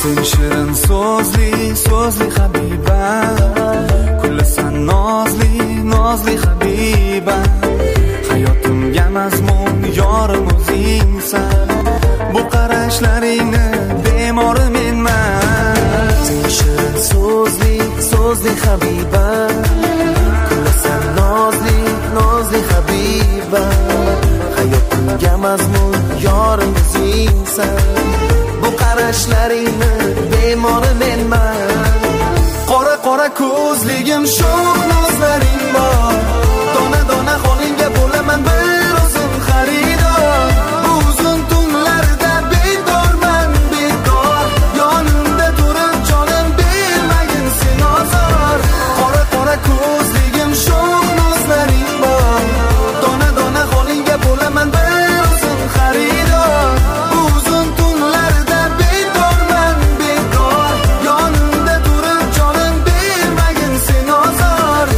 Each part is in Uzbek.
Sen shirin so'zli habibam, kulasan nozli habibam. Hayotimga mazmun yorim o'zingsan, bu qarashlaringni bemori menman. Sen shirin so'zli habibam, kulasan nozli habibam. Hayotimga mazmun yorim o'zingsan, bu qarashlaringni bemori menman. Qora ko'zligim sho'x nozlaring bor, dona holingga bo'laman bir o'zim xaridor. Bu uzun tunlarda bedorman bedor, yonimda turib jonim bermagin sen ozor. Qora ko'zligim sho'x nozlaring bor, dona holingga bo'laman bir o'zim xaridor. Bu uzun tunlarda bedorman bedor, yonimda turib jonim bermagin sen ozor.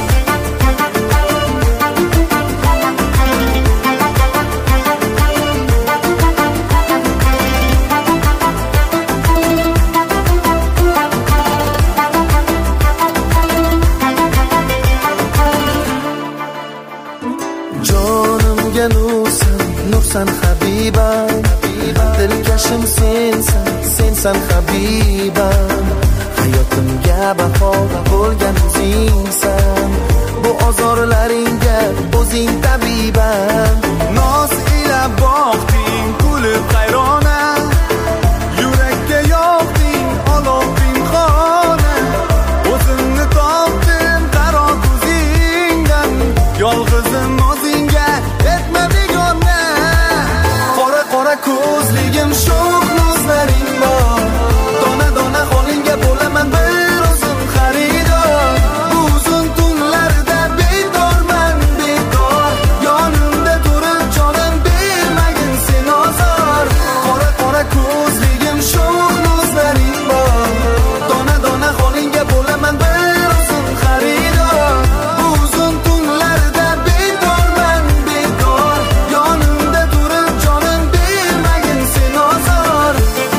Jonimga nursan habibam, dilkashim sensan habibam. Hayotimga baho bo'lgan o'zingsan, bu ozorlaringga o'zing tabibam. Noz ila boqding kulib qayrona, yurakka yoqding olov pinhona. O'zimni topdim qaro ko'zingdan, yolg'izim o'zingga etma begona. Qora ko'zligim sho'x nozlaring bor, dona holingga bo'laman bir o'zim xaridor. Bu uzun tunlarda bedorman bedor, yonimda turib jonim bermagin sen ozor. Qora ko'zligim sho'x nozlaring bor, dona holingga bo'laman bir o'zim xaridor. Bu uzun tunlarda bedorman bedor, yonimda turib jonim bermagin sen ozor.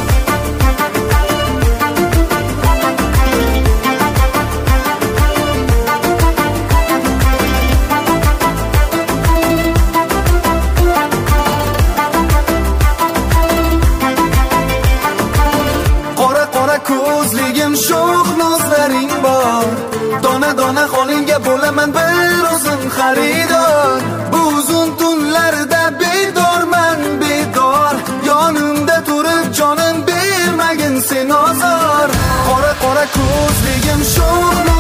Qora ko'zligim sho'x nozlaring bor, dona holingga bo'laman bir o'zim xaridor. Bu uzun tunlarda bedorman bedor, yonimda turib jonim bermagin sen ozor. Qora ko'zligim sho'x